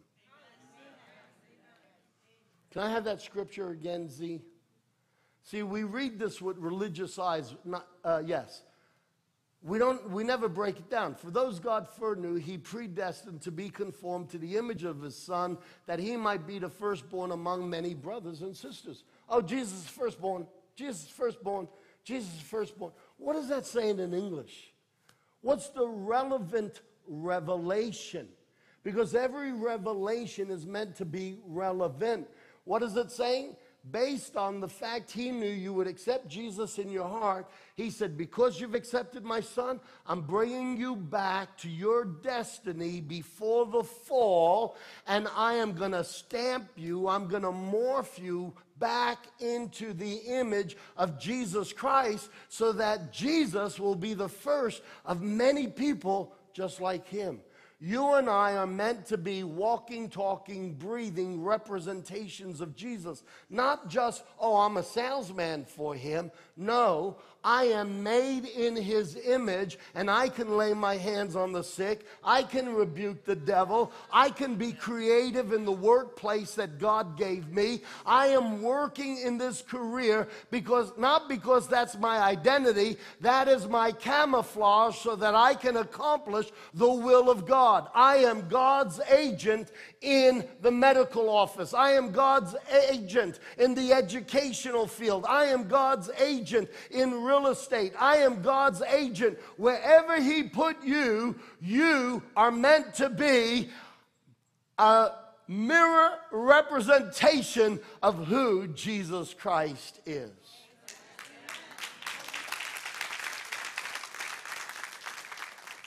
Can I have that scripture again, Z? See, we read this with religious eyes. Yes. We never break it down. For those God foreknew, he predestined to be conformed to the image of his Son, that he might be the firstborn among many brothers and sisters. Oh, Jesus is firstborn. Jesus is firstborn. Jesus is firstborn. What is that saying in English? What's the relevant revelation? Because every revelation is meant to be relevant. What is it saying? Based on the fact he knew you would accept Jesus in your heart, he said, because you've accepted my Son, I'm bringing you back to your destiny before the fall, and I am going to stamp you, I'm going to morph you back into the image of Jesus Christ so that Jesus will be the first of many people just like him. You and I are meant to be walking, talking, breathing representations of Jesus. Not just, oh, I'm a salesman for him. No, I am made in his image, and I can lay my hands on the sick. I can rebuke the devil. I can be creative in the workplace that God gave me. I am working in this career not because that's my identity. That is my camouflage so that I can accomplish the will of God. I am God's agent in the medical office. I am God's agent in the educational field. I am God's agent in real estate. I am God's agent. Wherever he put you, you are meant to be a mirror representation of who Jesus Christ is.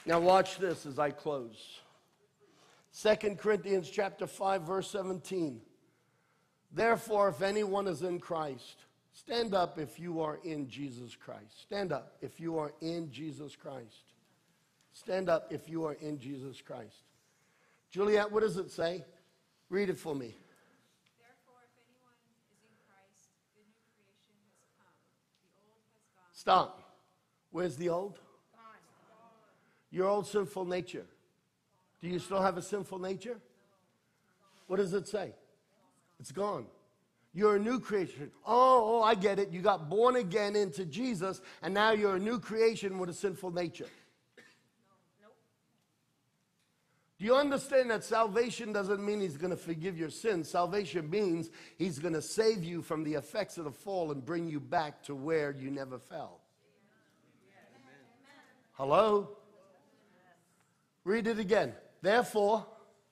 Now watch this as I close. 2 Corinthians chapter 5, verse 17. Therefore, if anyone is in Christ, stand up if you are in Jesus Christ. Stand up if you are in Jesus Christ. Stand up if you are in Jesus Christ. Juliet, what does it say? Read it for me. Therefore, if anyone is in Christ, the new creation has come. The old has gone. Stop. Where's the old? Your old sinful nature. Do you still have a sinful nature? What does it say? It's gone. You're a new creation. Oh, I get it. You got born again into Jesus, and now you're a new creation with a sinful nature. Do you understand that salvation doesn't mean he's going to forgive your sins? Salvation means he's going to save you from the effects of the fall and bring you back to where you never fell. Hello? Read it again. Therefore,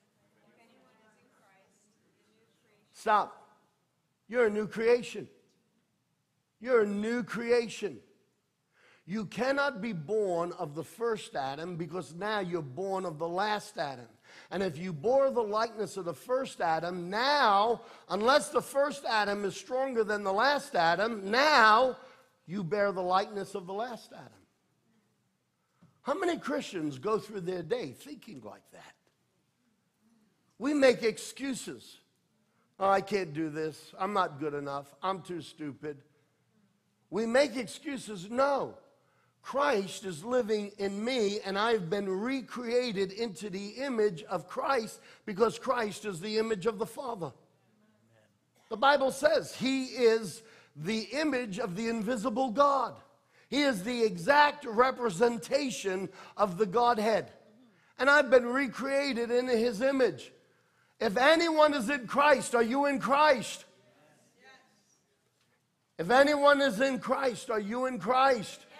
stop. You're a new creation. You're a new creation. You cannot be born of the first Adam because now you're born of the last Adam. And if you bore the likeness of the first Adam, now, unless the first Adam is stronger than the last Adam, now you bear the likeness of the last Adam. How many Christians go through their day thinking like that? We make excuses. Oh, I can't do this. I'm not good enough. I'm too stupid. We make excuses. No. Christ is living in me, and I've been recreated into the image of Christ because Christ is the image of the Father. The Bible says he is the image of the invisible God. He is the exact representation of the Godhead. And I've been recreated in his image. If anyone is in Christ, are you in Christ? Yes. If anyone is in Christ, are you in Christ? Yes.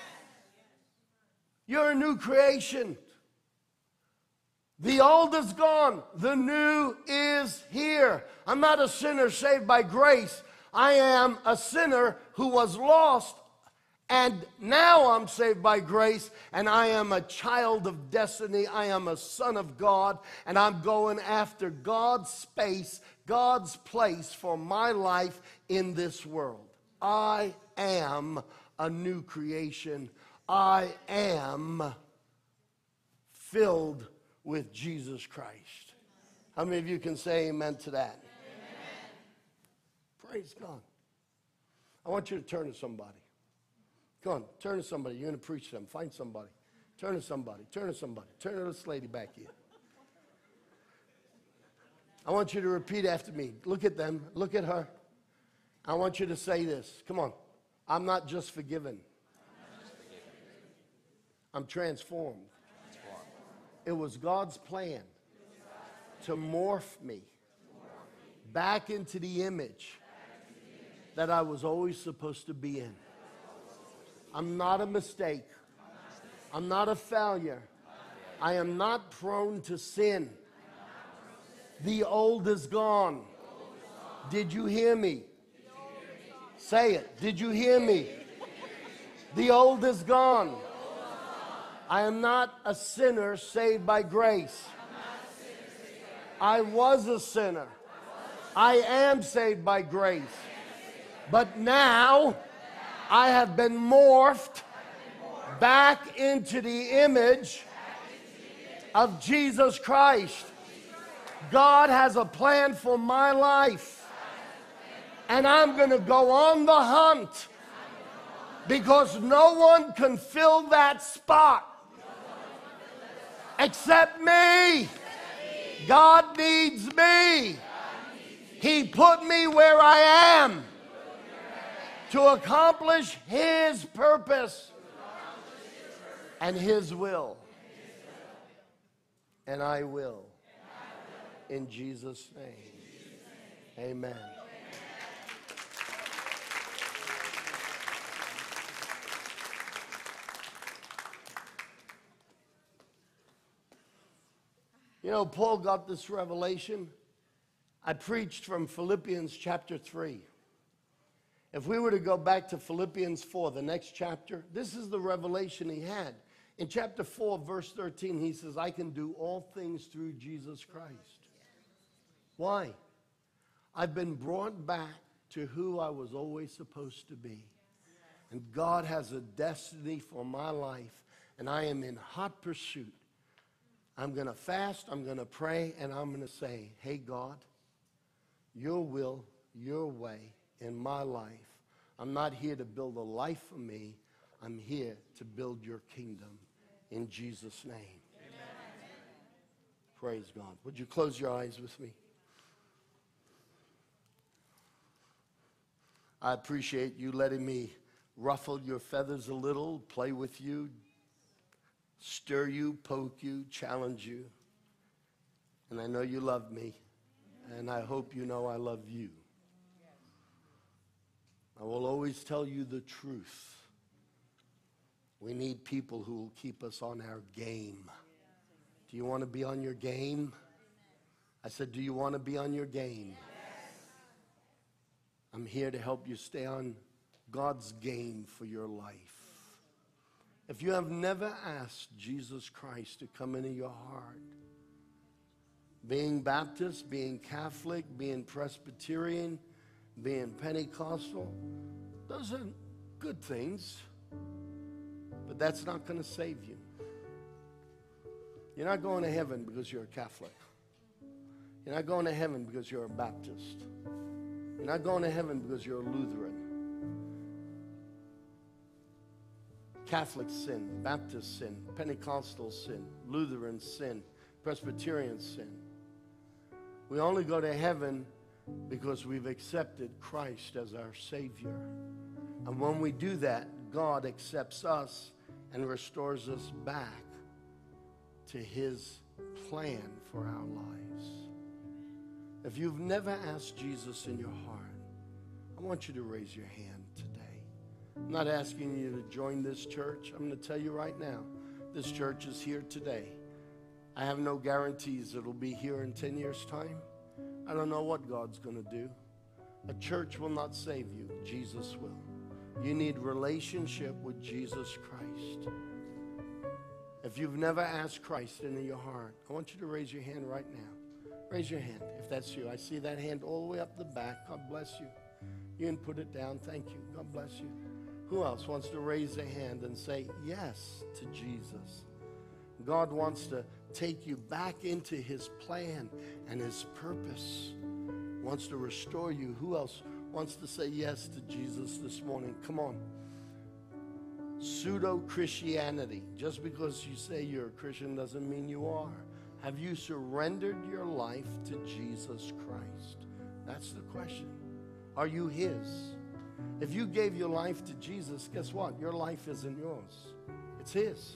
You're a new creation. The old is gone. The new is here. I'm not a sinner saved by grace. I am a sinner who was lost. And now I'm saved by grace, and I am a child of destiny. I am a son of God, and I'm going after God's space, God's place for my life in this world. I am a new creation. I am filled with Jesus Christ. How many of you can say amen to that? Amen. Praise God. I want you to turn to somebody. Come on, turn to somebody. You're going to preach to them. Find somebody. Turn to somebody. Turn to somebody. Turn to this lady back here. I want you to repeat after me. Look at them. Look at her. I want you to say this. Come on. I'm not just forgiven. I'm transformed. It was God's plan to morph me back into the image that I was always supposed to be in. I'm not a mistake. I'm not a failure. I am not prone to sin. The old is gone. Did you hear me? Say it. Did you hear me? The old is gone. I am not a sinner saved by grace. I was a sinner. I am saved by grace. But now I have been morphed back into the image of Jesus Christ. God has a plan for my life. And I'm going to go on the hunt because no one can fill that spot except me. God needs me. He put me where I am to accomplish his purpose and his will. And I will. In Jesus' name. Amen. You know, Paul got this revelation. I preached from Philippians chapter 3. If we were to go back to Philippians 4, the next chapter, this is the revelation he had. In chapter 4, verse 13, he says, I can do all things through Jesus Christ. Why? I've been brought back to who I was always supposed to be. And God has a destiny for my life, and I am in hot pursuit. I'm going to fast, I'm going to pray, and I'm going to say, hey, God, your will, your way in my life. I'm not here to build a life for me. I'm here to build your kingdom in Jesus' name. Amen. Praise God. Would you close your eyes with me? I appreciate you letting me ruffle your feathers a little, play with you, stir you, poke you, challenge you. And I know you love me, and I hope you know I love you. I will always tell you the truth. We need people who will keep us on our game. Do you want to be on your game? I said, do you want to be on your game? I'm here to help you stay on God's game for your life. If you have never asked Jesus Christ to come into your heart, being Baptist, being Catholic, being Presbyterian, being Pentecostal, those are good things, but that's not going to save you. You're not going to heaven because you're a Catholic. You're not going to heaven because you're a Baptist. You're not going to heaven because you're a Lutheran. Catholic sin, Baptist sin, Pentecostal sin, Lutheran sin, Presbyterian sin. We only go to heaven because we've accepted Christ as our Savior. And when we do that, God accepts us and restores us back to His plan for our lives. If you've never asked Jesus in your heart, I want you to raise your hand today. I'm not asking you to join this church. I'm going to tell you right now, this church is here today. I have no guarantees it'll be here in 10 years' time. I don't know what God's going to do. A church will not save you. Jesus will. You need relationship with Jesus Christ. If you've never asked Christ into your heart, I want you to raise your hand right now. Raise your hand if that's you. I see that hand all the way up the back. God bless you. You can put it down. Thank you. God bless you. Who else wants to raise a hand and say yes to Jesus? God wants to take you back into His plan and His purpose. He wants to restore you. Who else wants to say yes to Jesus this morning? Come on. Pseudo-Christianity. Just because you say you're a Christian doesn't mean you are. Have you surrendered your life to Jesus Christ? That's the question. Are you His? If you gave your life to Jesus, guess what? Your life isn't yours. It's His.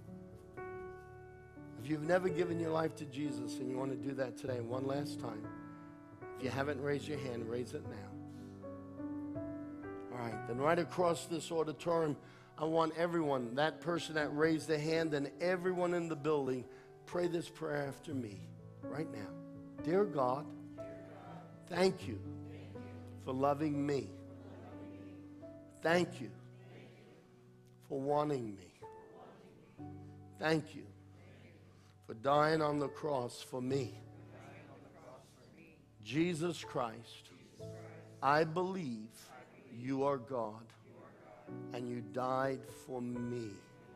If you've never given your life to Jesus and you want to do that today one last time, if you haven't raised your hand, raise it now. All right, then right across this auditorium, I want everyone, that person that raised their hand and everyone in the building, pray this prayer after me right now. Dear God, thank you for loving me. Thank you for wanting me. Thank you for dying on the cross for me. Jesus Christ, I believe you are God and you died for me.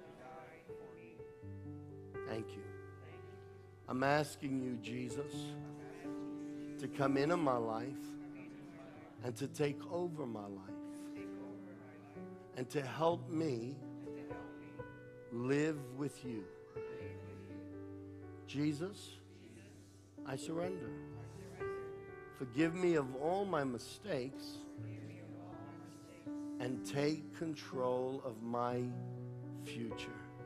Thank you. I'm asking you, Jesus, to come into my life and to take over my life and to help me live with you. Jesus, I surrender. Forgive me of all my mistakes and take control of my future.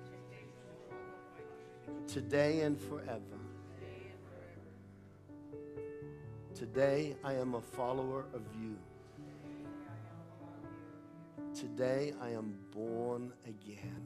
Today and forever. Today I am a follower of you. Today I am born again.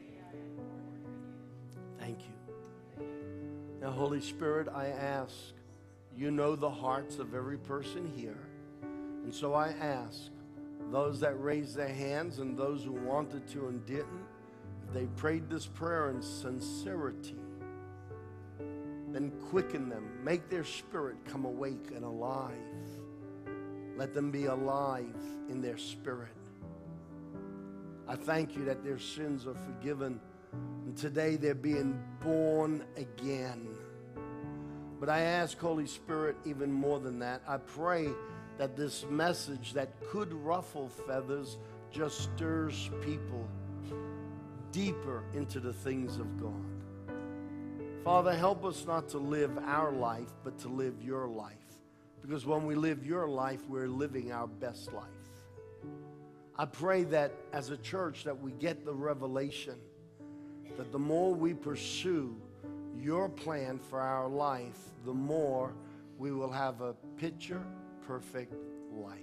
Thank you. Now, Holy Spirit, I ask, you know the hearts of every person here. And so I ask those that raised their hands and those who wanted to and didn't, they prayed this prayer in sincerity, then quicken them. Make their spirit come awake and alive. Let them be alive in their spirit. I thank you that their sins are forgiven, and today they're being born again. But I ask, Holy Spirit, even more than that, I pray that this message that could ruffle feathers just stirs people deeper into the things of God. Father, help us not to live our life, but to live your life. Because when we live your life, we're living our best life. I pray that as a church that we get the revelation that the more we pursue your plan for our life, the more we will have a picture-perfect life.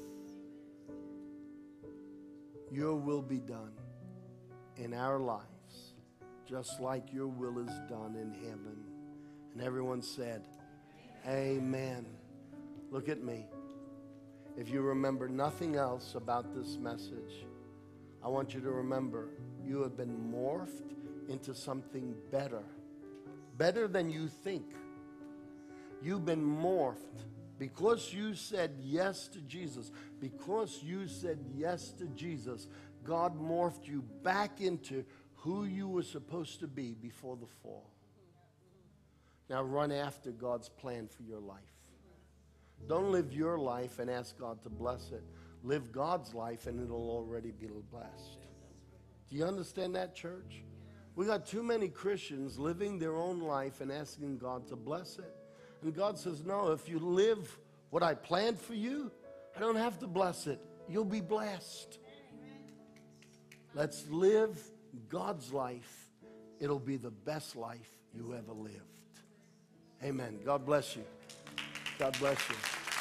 Your will be done in our lives, just like your will is done in heaven. And everyone said, amen. Look at me. If you remember nothing else about this message, I want you to remember you have been morphed into something better. Better than you think. You've been morphed because you said yes to Jesus. Because you said yes to Jesus, God morphed you back into who you were supposed to be before the fall. Now run after God's plan for your life. Don't live your life and ask God to bless it. Live God's life and it'll already be blessed. Do you understand that, church? We got too many Christians living their own life and asking God to bless it. And God says, no, if you live what I planned for you, I don't have to bless it. You'll be blessed. Let's live God's life. It'll be the best life you ever lived. Amen. God bless you. God bless you.